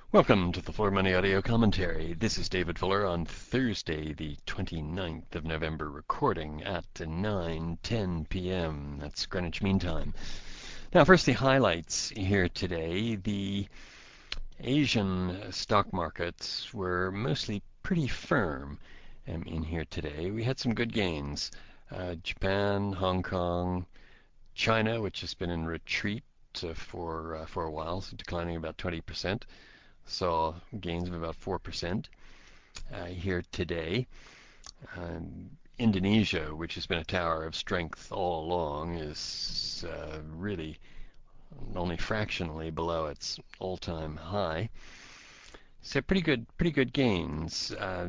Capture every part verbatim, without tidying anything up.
Welcome to the Fuller Money Audio Commentary. This is David Fuller on Thursday, the twenty-ninth of November, recording at nine ten p m That's Greenwich Mean Time. Now, first, the highlights here today. The Asian stock markets were mostly pretty firm um, in here today. We had some good gains. Uh, Japan, Hong Kong, China, which has been in retreat uh, for uh, for a while, so declining about twenty percent. Saw gains of about four percent uh, here today. Um, Indonesia, which has been a tower of strength all along, is uh, really only fractionally below its all-time high. So pretty good, pretty good gains. Uh,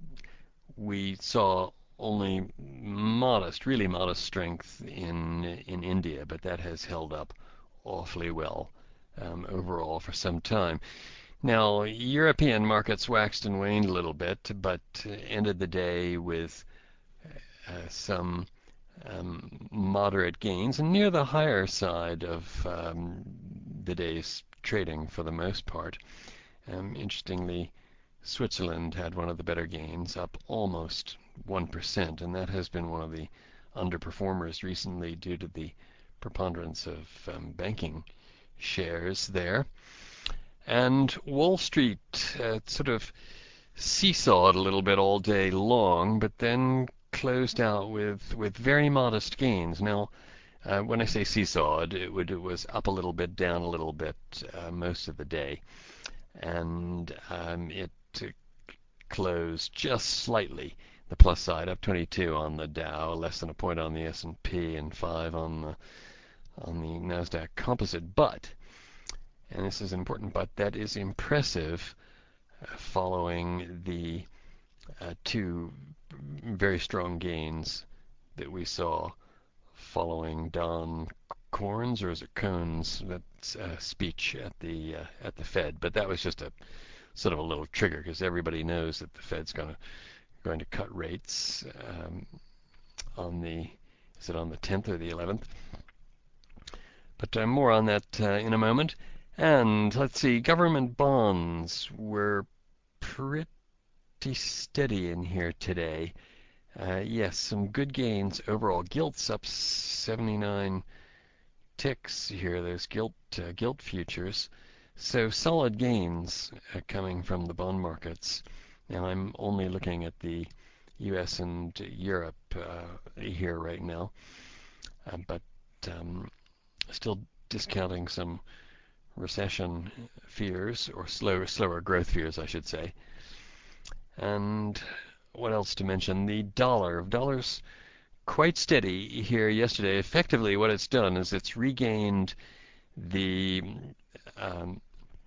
we saw only modest, really modest strength in in India, but that has held up awfully well um, overall for some time. Now, European markets waxed and waned a little bit, but ended the day with uh, some um, moderate gains and near the higher side of um, the day's trading for the most part. Um, interestingly, Switzerland had one of the better gains, up almost one percent, and that has been one of the underperformers recently due to the preponderance of um, banking shares there. And Wall Street uh, sort of seesawed a little bit all day long, but then closed out with, with very modest gains. Now, uh, when I say seesawed, it, would, it was up a little bit, down a little bit uh, most of the day. And um, it uh, closed just slightly the plus side, up twenty-two on the Dow, less than a point on the S and P, and five on the on the Nasdaq Composite. But, and this is important, but that is impressive uh, following the uh, two very strong gains that we saw following Don Corn's, or is it Cohn's, that uh, speech at the uh, at the Fed. But that was just a sort of a little trigger because everybody knows that the Fed's going to going to cut rates um, on the is it on the tenth or the eleventh? But uh, more on that uh, in a moment. And let's see, government bonds were pretty steady in here today. Uh, yes, some good gains overall. Gilt's up seventy-nine ticks here. Those gilt uh, gilt futures. So solid gains uh, coming from the bond markets. Now I'm only looking at the U S and Europe uh, here right now, uh, but um, still discounting some recession fears, or slower slower growth fears, I should say. And what else to mention? The dollar. Dollar's quite steady here yesterday. Effectively, what it's done is it's regained the um,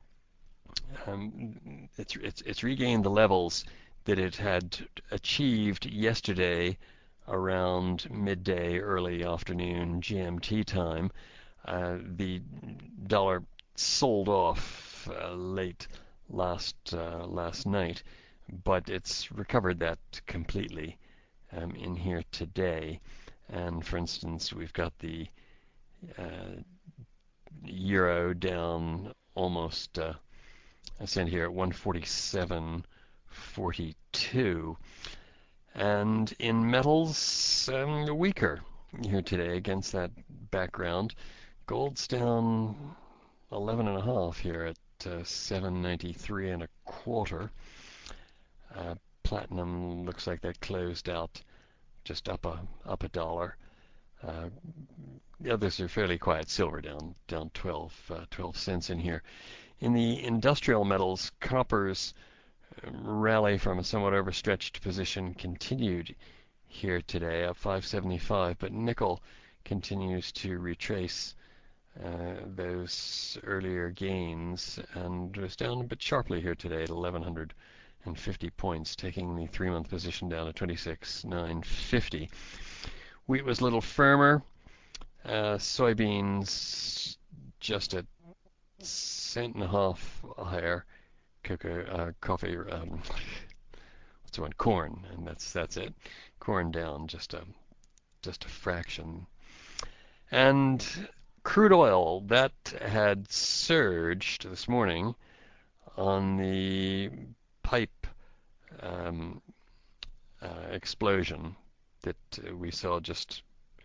um, it's, it's it's regained the levels that it had achieved yesterday around midday, early afternoon G M T time. Uh, the dollar sold off uh, late last uh, last night, but it's recovered that completely um, in here today. And for instance, we've got the uh, euro down almost uh, a cent here at one forty-seven forty-two. And in metals, um, weaker here today against that background. Gold's down eleven and a half here at uh, seven ninety-three and a quarter. Uh, platinum looks like that closed out just up a up a dollar. Uh, the others are fairly quiet. Silver down down twelve uh, twelve cents in here. In the industrial metals, copper's rally from a somewhat overstretched position continued here today, up five seventy-five, but nickel continues to retrace uh, those earlier gains and was down a bit sharply here today at eleven fifty points, taking the three-month position down to twenty-six nine fifty. Wheat was a little firmer. Uh, soybeans just a cent and a half higher. Cocoa, uh, coffee, um, what's the one? Corn, and that's that's it. Corn down just a just a fraction. And crude oil, that had surged this morning on the pipe um, uh, explosion that uh, we saw just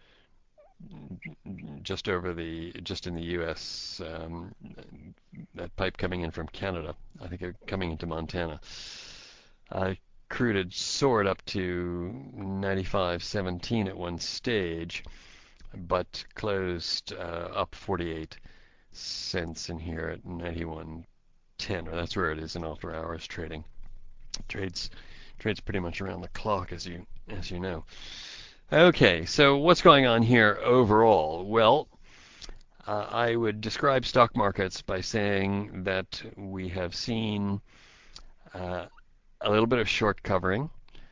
just over the just in the U S. Um, that pipe coming in from Canada, I think, uh, coming into Montana. Uh, Crude had soared up to ninety-five seventeen at one stage, but closed uh, up forty-eight cents in here at ninety-one ten, or that's where it is in after hours trading. Trades trades pretty much around the clock, as you as you know. Okay, so what's going on here overall? Well, uh, I would describe stock markets by saying that we have seen uh, a little bit of short covering.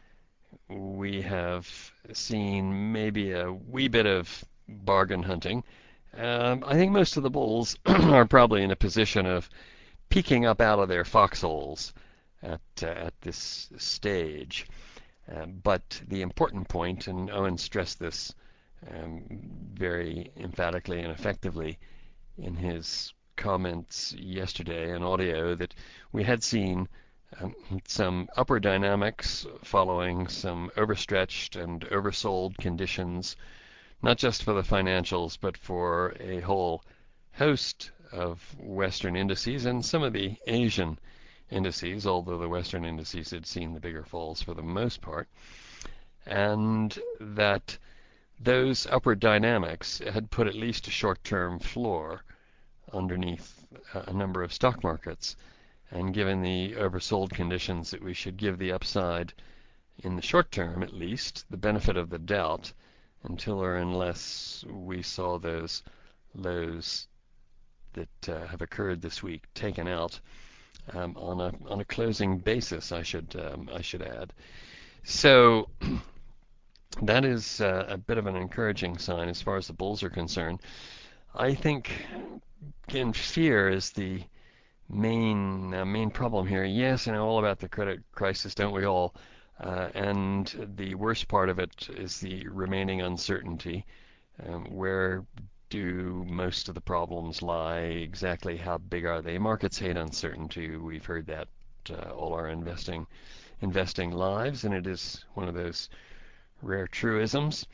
We have seen maybe a wee bit of bargain hunting. Um, I think most of the bulls are probably in a position of peeking up out of their foxholes at uh, at this stage. Uh, but the important point, and Owen stressed this um, very emphatically and effectively in his comments yesterday in audio, that we had seen um, some upward dynamics following some overstretched and oversold conditions, not just for the financials, but for a whole host of Western indices and some of the Asian indices, although the Western indices had seen the bigger falls for the most part, and that those upward dynamics had put at least a short-term floor underneath a number of stock markets. And given the oversold conditions, that we should give the upside, in the short term at least, the benefit of the doubt until or unless we saw those lows that uh, have occurred this week taken out um, on a on a closing basis, I should um, I should add. So that is uh, a bit of an encouraging sign as far as the bulls are concerned. I think, again, fear is the main uh, main problem here. Yes, I know all about the credit crisis, don't we all? Uh, and the worst part of it is the remaining uncertainty. Um, where do most of the problems lie? Exactly how big are they? Markets hate uncertainty. We've heard that uh, all our investing investing lives, and it is one of those rare truisms.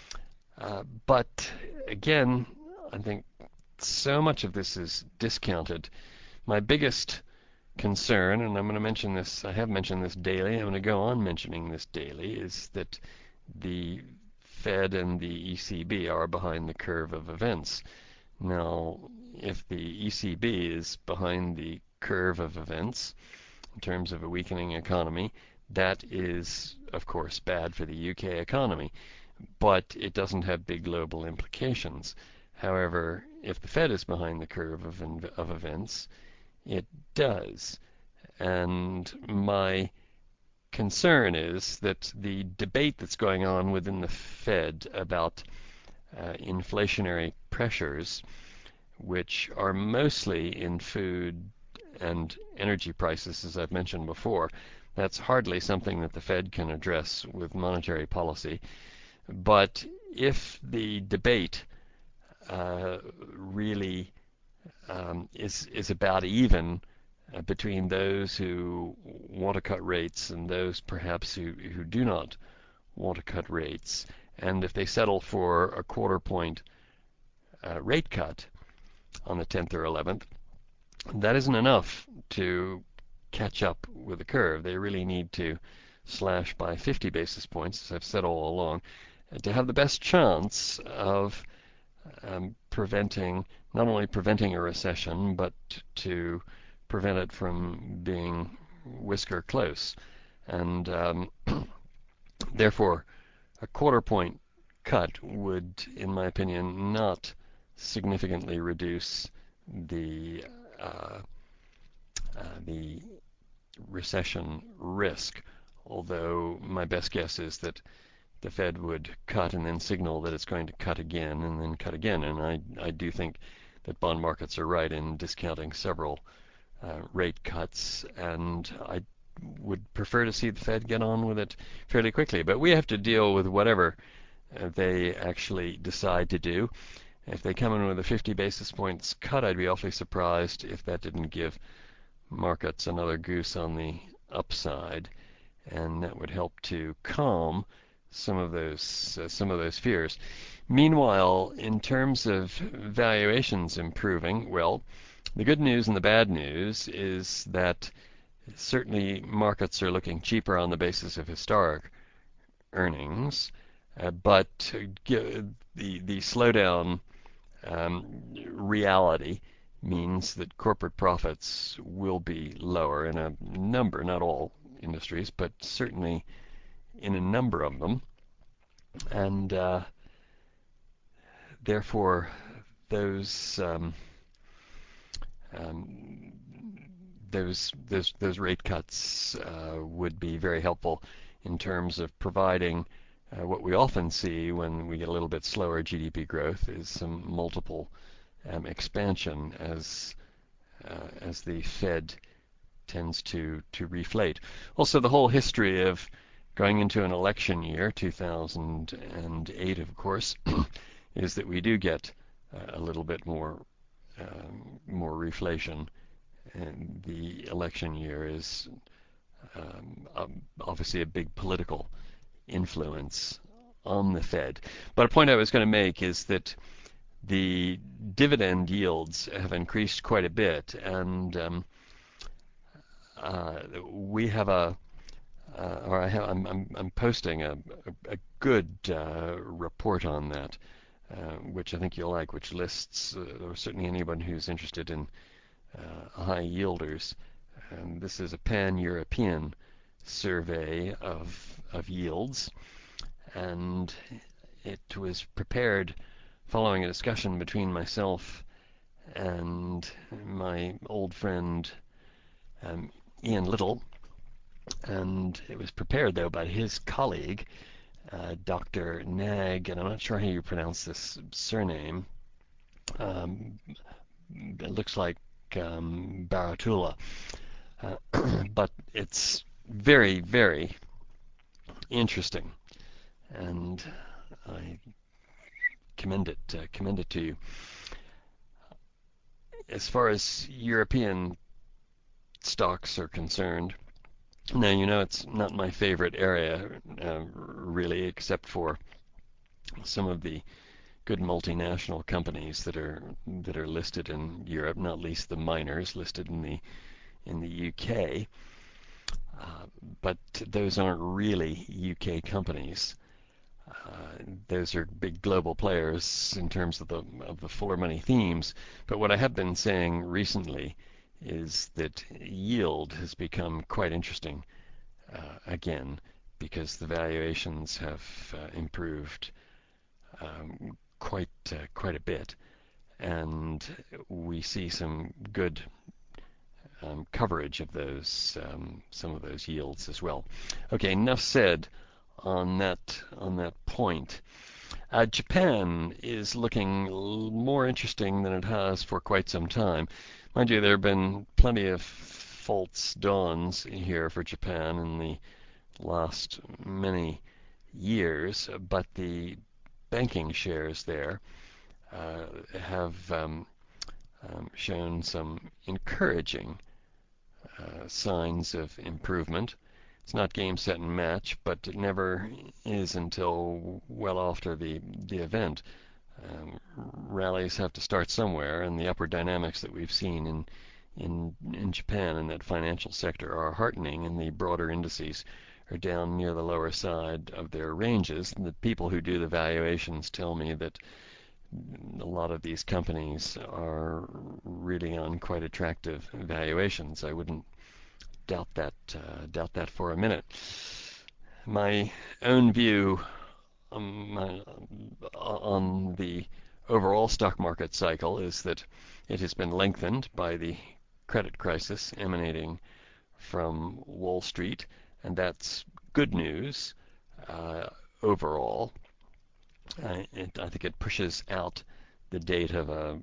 Uh, but again, I think so much of this is discounted. My biggest concern, and I'm going to mention this, I have mentioned this daily, I'm going to go on mentioning this daily, is that the Fed and the E C B are behind the curve of events. Now, if the E C B is behind the curve of events in terms of a weakening economy, that is, of course, bad for the U K economy, but it doesn't have big global implications. However, if the Fed is behind the curve of, of events, it does. And my concern is that the debate that's going on within the Fed about uh, inflationary pressures, which are mostly in food and energy prices, as I've mentioned before, that's hardly something that the Fed can address with monetary policy. But if the debate uh, really um, is is about even uh, between those who want to cut rates and those perhaps who, who do not want to cut rates, and if they settle for a quarter point uh, rate cut on the tenth or eleventh, that isn't enough to catch up with the curve. They really need to slash by fifty basis points, as I've said all along, to have the best chance of um, preventing, not only preventing a recession, but to prevent it from being whisker close. And um, therefore, a quarter point cut would, in my opinion, not significantly reduce the uh, uh, the recession risk. Although my best guess is that the Fed would cut and then signal that it's going to cut again and then cut again. And I, I do think that bond markets are right in discounting several uh, rate cuts, and I would prefer to see the Fed get on with it fairly quickly. But we have to deal with whatever uh, they actually decide to do. If they come in with a fifty basis points cut, I'd be awfully surprised if that didn't give markets another goose on the upside, and that would help to calm some of those uh, some of those fears. Meanwhile, in terms of valuations improving, well, the good news and the bad news is that certainly markets are looking cheaper on the basis of historic earnings, uh, but the the slowdown um, reality means that corporate profits will be lower in a number, not all industries, but certainly in a number of them, and uh, therefore those um, um, those those those rate cuts uh, would be very helpful in terms of providing uh, what we often see when we get a little bit slower G D P growth is some multiple um, expansion as uh, as the Fed tends to to reflate. Also, the whole history of going into an election year, two thousand eight, of course, is that we do get uh, a little bit more um, more reflation, and the election year is um, um, obviously a big political influence on the Fed. But a point I was going to make is that the dividend yields have increased quite a bit, and um, uh, we have a, uh, or I have, I'm, I'm, I'm posting a, a, a good uh, report on that, uh, which I think you'll like, which lists, uh, or certainly anyone who's interested in uh, high yielders. Um, this is a pan-European survey of, of yields, and it was prepared following a discussion between myself and my old friend um, Ian Little, and it was prepared though by his colleague, uh, Doctor Nag, and I'm not sure how you pronounce this surname. Um, it looks like um, Baratula, uh, but it's very, very interesting, and I commend it, uh, commend it to you. As far as European stocks are concerned, now you know it's not my favorite area, uh, really, except for some of the good multinational companies that are that are listed in Europe, not least the miners listed in the in the U K. Uh, but those aren't really U K companies. Uh, those are big global players in terms of the of the fuller money themes. But what I have been saying recently is that yield has become quite interesting uh, again, because the valuations have uh, improved um, quite uh, quite a bit, and we see some good um, coverage of those um, some of those yields as well. Okay, enough said on that on that point. Uh, Japan is looking more interesting than it has for quite some time. Mind you, there have been plenty of false dawns here for Japan in the last many years, but the banking shares there uh, have um, um, shown some encouraging uh, signs of improvement. It's not game, set, and match, but it never is until well after the, the event. Um, rallies have to start somewhere, and the upward dynamics that we've seen in in in Japan in that financial sector are heartening, and the broader indices are down near the lower side of their ranges. And the people who do the valuations tell me that a lot of these companies are really on quite attractive valuations. I wouldn't doubt that uh, doubt that for a minute. My own view um, my, on the overall stock market cycle is that it has been lengthened by the credit crisis emanating from Wall Street, and that's good news uh, overall. Uh, it, I think it pushes out the date of a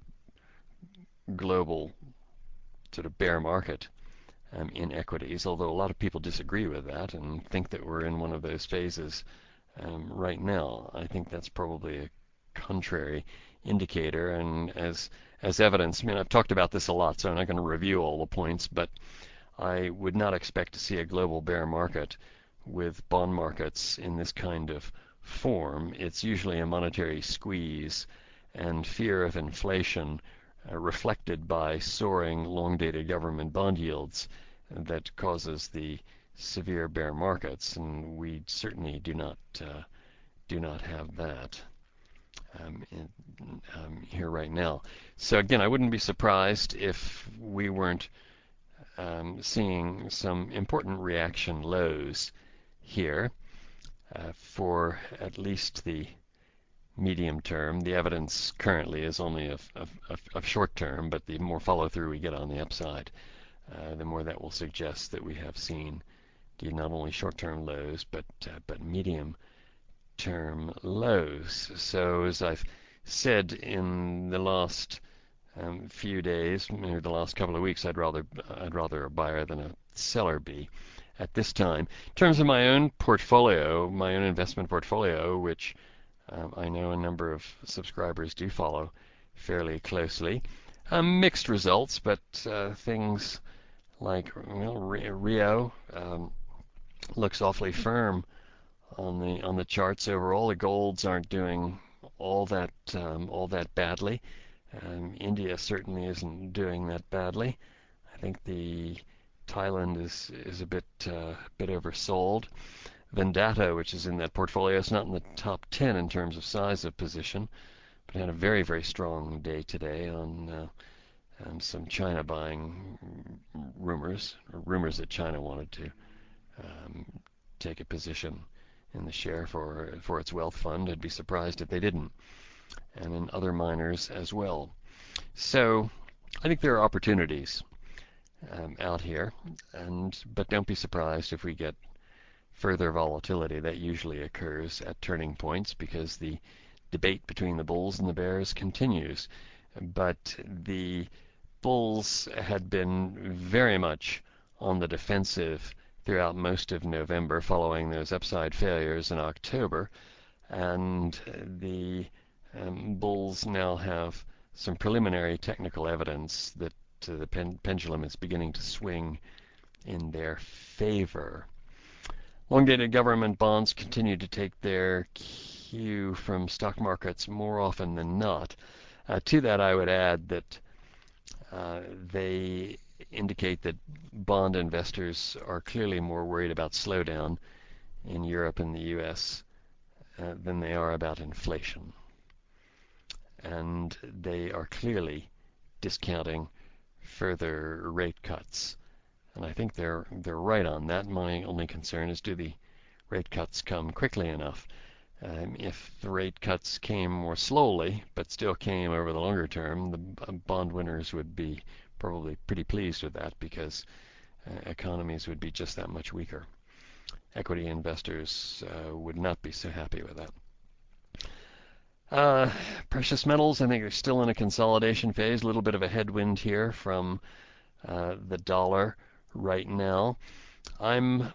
global sort of bear market um, in equities, although a lot of people disagree with that and think that we're in one of those phases um, right now. I think that's probably a contrary indicator. And as as evidence, I mean, I've talked about this a lot, so I'm not going to review all the points, but I would not expect to see a global bear market with bond markets in this kind of form. It's usually a monetary squeeze and fear of inflation uh, reflected by soaring long-dated government bond yields that causes the severe bear markets, and we certainly do not uh, do not have that um, in, um, here right now. So again, I wouldn't be surprised if we weren't um, seeing some important reaction lows here uh, for at least the medium term. The evidence currently is only of, of, of, of short term, but the more follow through we get on the upside, uh, the more that will suggest that we have seen not only short term lows, but uh, but medium term lows. So as I've said in the last um, few days, maybe the last couple of weeks, I'd rather I'd rather a buyer than a seller be at this time. In terms of my own portfolio, my own investment portfolio, which um, I know a number of subscribers do follow fairly closely, um, mixed results, but uh, things like well, Rio um, looks awfully firm on the on the charts overall. The golds aren't doing all that um, all that badly. Um, India certainly isn't doing that badly. I think the Thailand is is a bit uh, bit oversold. Vendata, which is in that portfolio, is not in the top ten in terms of size of position, but had a very very strong day today on uh, um, some China buying rumors, rumors that China wanted to um, take a position in the share for for its wealth fund. I'd be surprised if they didn't, and in other miners as well. So I think there are opportunities um, out here, and but don't be surprised if we get further volatility. That usually occurs at turning points because the debate between the bulls and the bears continues. But the bulls had been very much on the defensive throughout most of November following those upside failures in October, and the um, bulls now have some preliminary technical evidence that uh, the pen pendulum is beginning to swing in their favor. Long-dated government bonds continue to take their cue from stock markets more often than not. Uh, to that, I would add that uh, they indicate that bond investors are clearly more worried about slowdown in Europe and the U S uh, than they are about inflation. And they are clearly discounting further rate cuts. And I think they're they're right on that. My only concern is, do the rate cuts come quickly enough? Um, if the rate cuts came more slowly, but still came over the longer term, the bond winners would be probably pretty pleased with that, because uh, economies would be just that much weaker. Equity investors uh, would not be so happy with that. Uh, precious metals, I think, are still in a consolidation phase. A little bit of a headwind here from uh, the dollar right now. I'm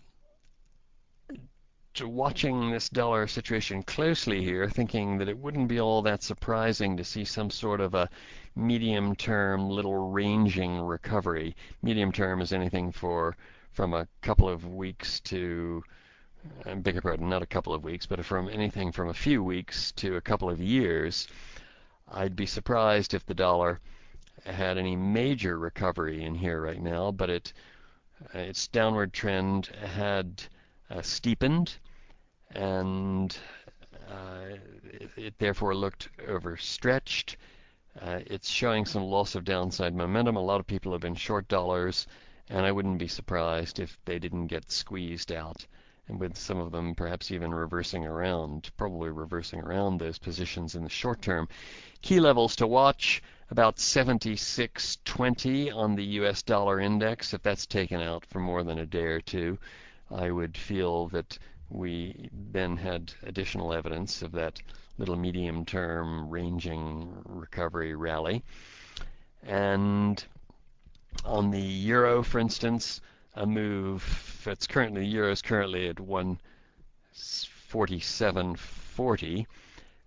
watching this dollar situation closely here, thinking that it wouldn't be all that surprising to see some sort of a medium-term little ranging recovery. Medium term is anything for from a couple of weeks to, I beg your pardon, not a couple of weeks, but from anything from a few weeks to a couple of years. I'd be surprised if the dollar had any major recovery in here right now, but it its downward trend had uh, steepened, and uh, it, it therefore looked overstretched. Uh, it's showing some loss of downside momentum. A lot of people have been short dollars, and I wouldn't be surprised if they didn't get squeezed out, and with some of them perhaps even reversing around, probably reversing around those positions in the short term. Key levels to watch: about seventy-six twenty on the U S dollar index. If that's taken out for more than a day or two, I would feel that we then had additional evidence of that little medium-term ranging recovery rally. And on the euro, for instance, a move, it's currently, the euro is currently at one forty-seven forty,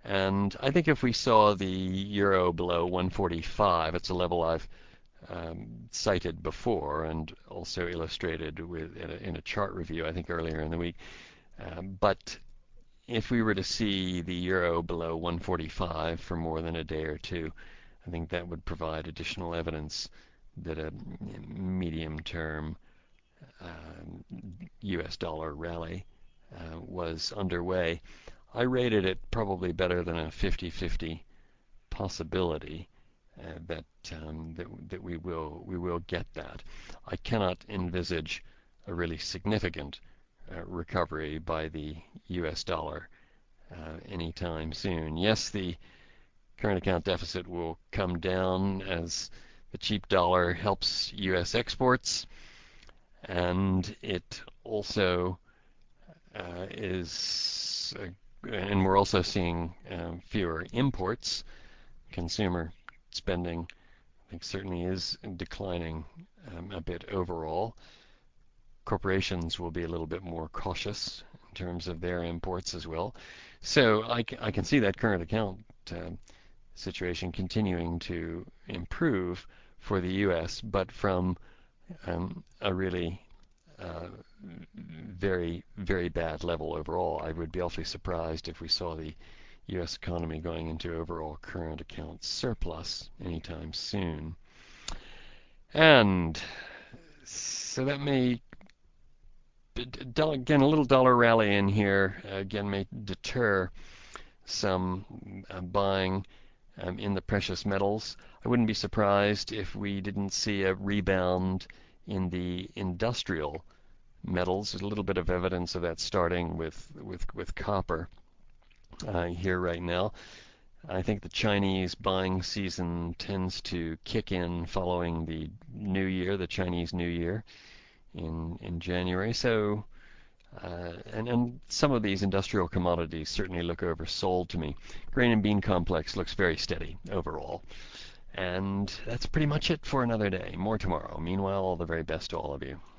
And I think if we saw the euro below one forty-five, it's a level I've um, cited before and also illustrated with in a, in a chart review, I think earlier in the week. Um, but if we were to see the euro below one forty-five for more than a day or two, I think that would provide additional evidence that a medium-term um, U S dollar rally uh, was underway. I rated it probably better than a fifty fifty possibility uh, that, um, that that we will we will get that. I cannot envisage a really significant uh, recovery by the U S dollar uh, anytime soon. Yes, the current account deficit will come down as the cheap dollar helps U S exports, and it also uh, is, uh, and we're also seeing um, fewer imports. Consumer spending, I think, certainly is declining um, a bit overall. Corporations will be a little bit more cautious in terms of their imports as well. So I, I can see that current account uh, situation continuing to improve for the U S, but from um, a really uh, very, very bad level overall. I would be awfully surprised if we saw the U S economy going into overall current account surplus anytime soon. And so that may, again, a little dollar rally in here, again, may deter some uh, buying um, in the precious metals. I wouldn't be surprised if we didn't see a rebound in the industrial metals. There's a little bit of evidence of that starting with with with copper uh, here right now. I think the Chinese buying season tends to kick in following the New Year, the Chinese New Year in in January. So uh, and, and some of these industrial commodities certainly look oversold to me. Grain and bean complex looks very steady overall. And that's pretty much it for another day. More tomorrow. Meanwhile, all the very best to all of you.